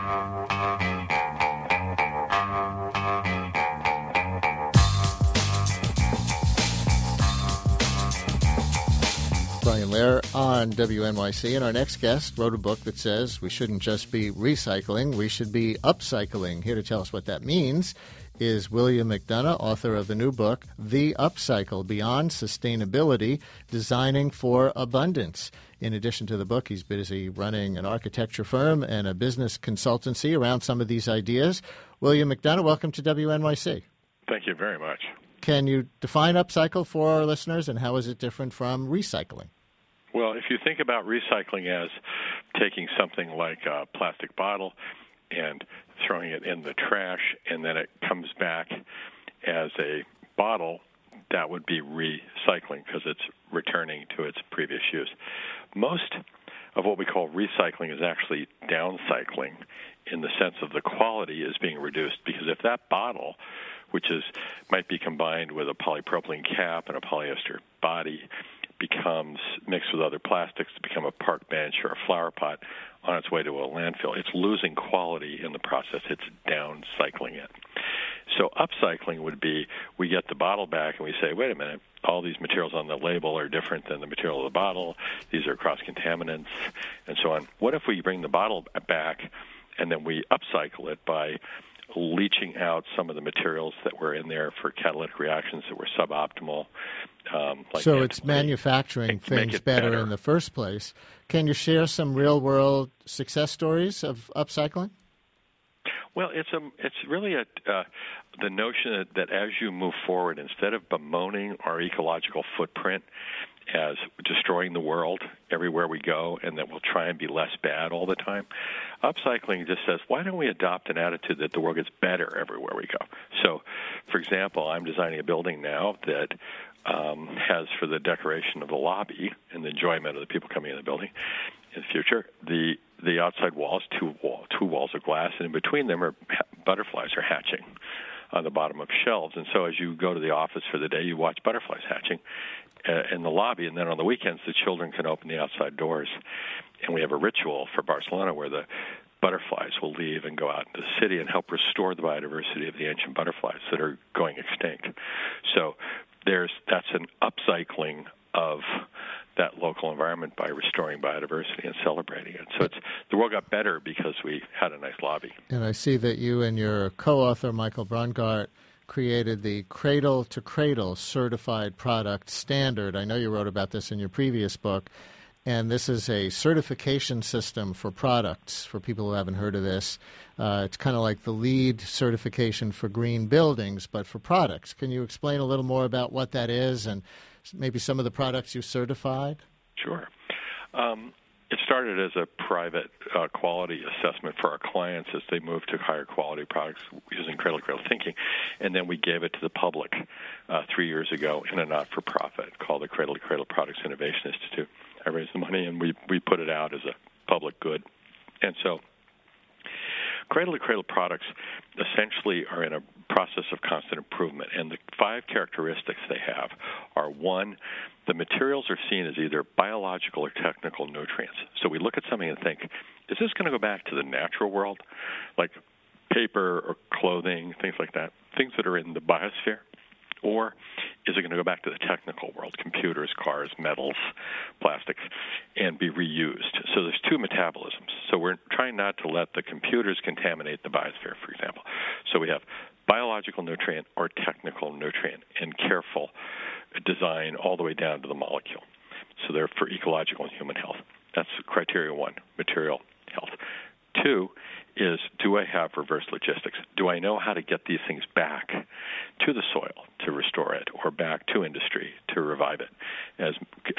Brian Lehrer on WNYC, and our next guest wrote a book that says we shouldn't just be recycling, we should be upcycling. Here to tell us what that means is William McDonough, author of the new book, The Upcycle, Beyond Sustainability, Designing for Abundance. In addition to the book, he's busy running an architecture firm and a business consultancy around some of these ideas. William McDonough, welcome to WNYC. Thank you very much. Can you define upcycle for our listeners, and how is it different from recycling? Well, if you think about recycling as taking something like a plastic bottle and throwing it in the trash, and then it comes back as a bottle, that would be recycling because it's returning to its previous use. Most of what we call recycling is actually downcycling in the sense of the quality is being reduced, because if that bottle, which might be combined with a polypropylene cap and a polyester body, becomes mixed with other plastics to become a park bench or a flower pot on its way to a landfill, it's losing quality in the process. It's downcycling it. So upcycling would be we get the bottle back and we say, wait a minute, all these materials on the label are different than the material of the bottle. These are cross-contaminants and so on. What if we bring the bottle back and then we upcycle it by leaching out some of the materials that were in there for catalytic reactions that were suboptimal? So it's manufacturing things better in the first place. Can you share some real-world success stories of upcycling? Well, it's really the notion that as you move forward, instead of bemoaning our ecological footprint as destroying the world everywhere we go and that we'll try and be less bad all the time, upcycling just says, why don't we adopt an attitude that the world gets better everywhere we go? So, for example, I'm designing a building now that has, for the decoration of the lobby and the enjoyment of the people coming in the building in the future, the outside walls, two walls of glass, and in between them are butterflies are hatching on the bottom of shelves. And so as you go to the office for the day, you watch butterflies hatching in the lobby, and then on the weekends the children can open the outside doors. And we have a ritual for Barcelona where the butterflies will leave and go out into the city and help restore the biodiversity of the ancient butterflies that are going extinct. So that's an upcycling of that local environment by restoring biodiversity and celebrating it. So the world got better because we had a nice lobby. And I see that you and your co-author, Michael Braungart, created the Cradle to Cradle Certified Product Standard. I know you wrote about this in your previous book. And this is a certification system for products, for people who haven't heard of this. It's kind of like the LEED certification for green buildings, but for products. Can you explain a little more about what that is and maybe some of the products you certified? Sure. It started as a private quality assessment for our clients as they moved to higher quality products using cradle-to-cradle thinking, and then we gave it to the public 3 years ago in a not-for-profit called the Cradle-to-Cradle Products Innovation Institute. I raised the money, and we put it out as a public good. And so cradle-to-cradle products essentially are in a process of constant improvement, and the 5 characteristics they have are, 1, the materials are seen as either biological or technical nutrients. So we look at something and think, is this going to go back to the natural world, like paper or clothing, things like that, things that are in the biosphere? Or is it going to go back to the technical world, computers, cars, metals, plastics, and be reused? So there's 2 metabolisms. So we're trying not to let the computers contaminate the biosphere, for example. So we have biological nutrient or technical nutrient in careful design all the way down to the molecule. So they're for ecological and human health. That's criteria 1, material health. 2 is, do I have reverse logistics? Do I know how to get these things back to the soil to restore it, or back to industry to revive it as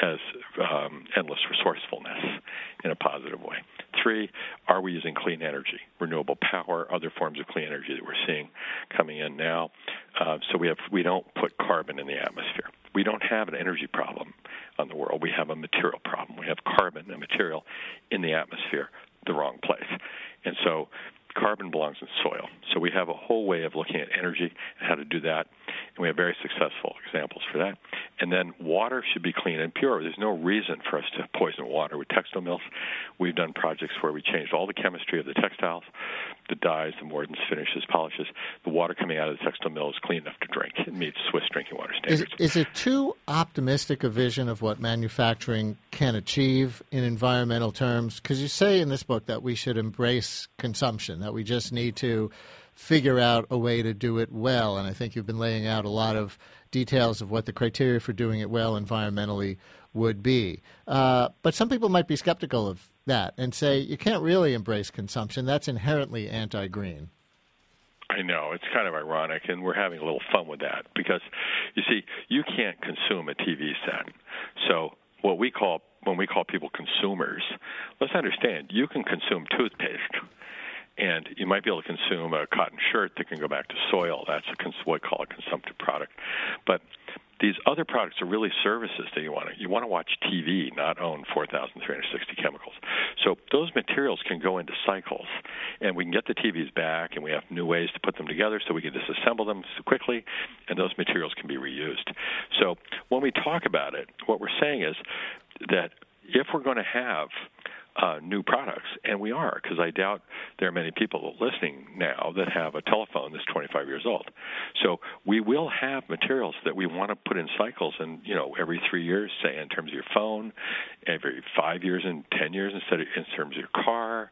endless resourcefulness in a positive way? 3, are we using clean energy, renewable power, other forms of clean energy that we're seeing coming in now? So we don't put carbon in the atmosphere. We don't have an energy problem on the world. We have a material problem. We have carbon, a material, in the atmosphere, the wrong place. And so carbon belongs in soil. So we have a whole way of looking at energy and how to do that, and we have very successful examples for that. And then water should be clean and pure. There's no reason for us to poison water with textile mills. We've done projects where we changed all the chemistry of the textiles the dyes, the mordants, finishes, polishes, the water coming out of the textile mill is clean enough to drink. It meets Swiss drinking water standards. Is it too optimistic a vision of what manufacturing can achieve in environmental terms? Because you say in this book that we should embrace consumption, that we just need to figure out a way to do it well. And I think you've been laying out a lot of details of what the criteria for doing it well environmentally would be. But some people might be skeptical of that and say you can't really embrace consumption. That's inherently anti-green. I know. It's kind of ironic, and we're having a little fun with that because, you see, you can't consume a TV set. So when we call people consumers, let's understand, you can consume toothpaste. And you might be able to consume a cotton shirt that can go back to soil. That's what we call a consumptive product. But these other products are really services that you want to. You want to watch TV, not own 4,360 chemicals. So those materials can go into cycles, and we can get the TVs back, and we have new ways to put them together so we can disassemble them quickly, and those materials can be reused. So when we talk about it, what we're saying is that if we're going to have new products, and we are, because I doubt there are many people listening now that have a telephone that's 25 years old. So we will have materials that we want to put in cycles, and every 3 years, say in terms of your phone, every 5 years and 10 years instead of in terms of your car,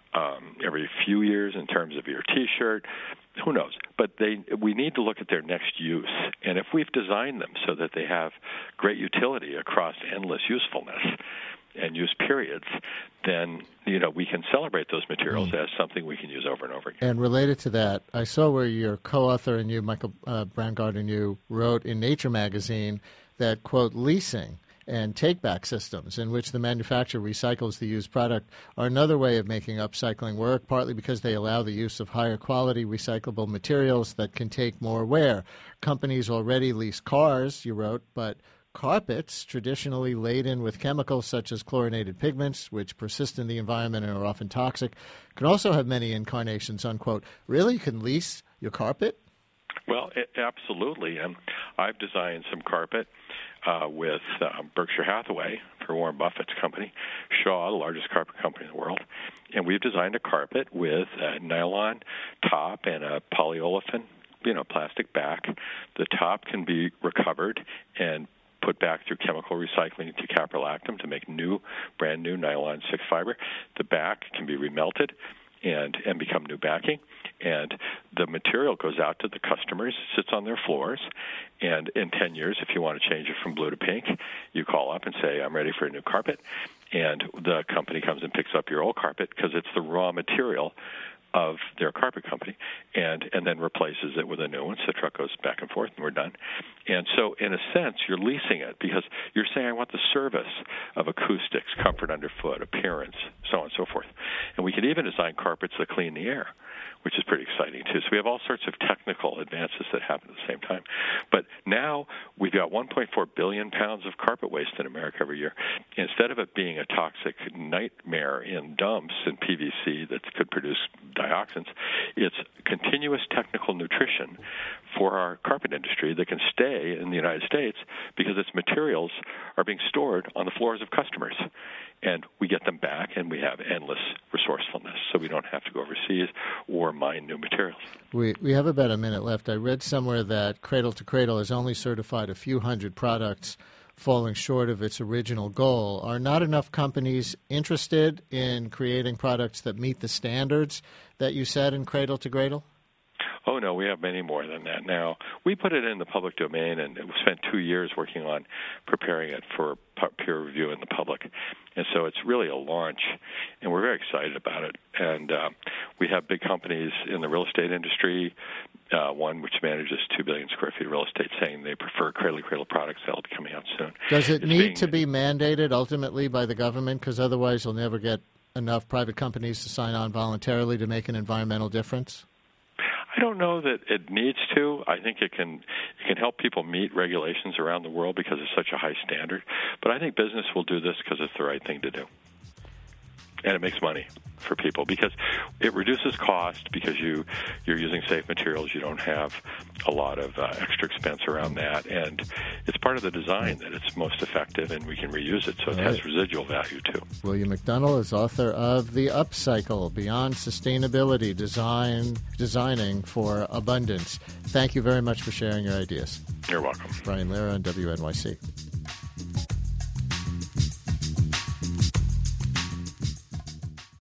every few years in terms of your T-shirt. Who knows? But we need to look at their next use, and if we've designed them so that they have great utility across endless usefulness and use periods, then we can celebrate those materials as something we can use over and over again. And related to that, I saw where your co-author and you, Michael Braungart, and you wrote in Nature magazine that, quote, leasing and take-back systems in which the manufacturer recycles the used product are another way of making upcycling work, partly because they allow the use of higher quality recyclable materials that can take more wear. Companies already lease cars, you wrote, but carpets, traditionally laden with chemicals such as chlorinated pigments, which persist in the environment and are often toxic, can also have many incarnations, unquote. Really? You can lease your carpet? Well, absolutely. I've designed some carpet with Berkshire Hathaway for Warren Buffett's company, Shaw, the largest carpet company in the world. And we've designed a carpet with a nylon top and a polyolefin, plastic back. The top can be recovered and put back through chemical recycling to caprolactam to make brand new nylon 6 fiber. The back can be remelted and become new backing. And the material goes out to the customers, sits on their floors, and in 10 years, if you want to change it from blue to pink, you call up and say, I'm ready for a new carpet, and the company comes and picks up your old carpet because it's the raw material of their carpet company, and then replaces it with a new one. So the truck goes back and forth, and we're done. And so, in a sense, you're leasing it because you're saying, I want the service of acoustics, comfort underfoot, appearance, so on and so forth. And we can even design carpets that clean the air, which is pretty exciting, too. So we have all sorts of technical advances that happen at the same time. But now we've got 1.4 billion pounds of carpet waste in America every year. Instead of it being a toxic nightmare in dumps and PVC that could produce dioxins, it's continuous technical nutrition for our carpet industry that can stay in the United States because its materials are being stored on the floors of customers. And we get them back, and we have endless resourcefulness, so we don't have to go overseas or mine new materials. We have about a minute left. I read somewhere that Cradle to Cradle has only certified a few hundred products, falling short of its original goal. Are not enough companies interested in creating products that meet the standards that you set in Cradle to Cradle? Oh, no, we have many more than that now. We put it in the public domain, and we spent 2 years working on preparing it for peer review in the public. And so it's really a launch, and we're very excited about it. And we have big companies in the real estate industry, one which manages 2 billion square feet of real estate, saying they prefer Cradle products. That'll be coming out soon. Does it need to be mandated ultimately by the government? Because otherwise you'll never get enough private companies to sign on voluntarily to make an environmental difference? I don't know that it needs to. I think it can help people meet regulations around the world because it's such a high standard. But I think business will do this because it's the right thing to do. And it makes money for people because it reduces cost because you're using safe materials. You don't have a lot of extra expense around that, and it's part of the design that it's most effective, and we can reuse it, so it has residual value too. William McDonnell is author of The Upcycle: Beyond Sustainability, Designing for Abundance. Thank you very much for sharing your ideas. You're welcome. Brian Lehrer on WNYC.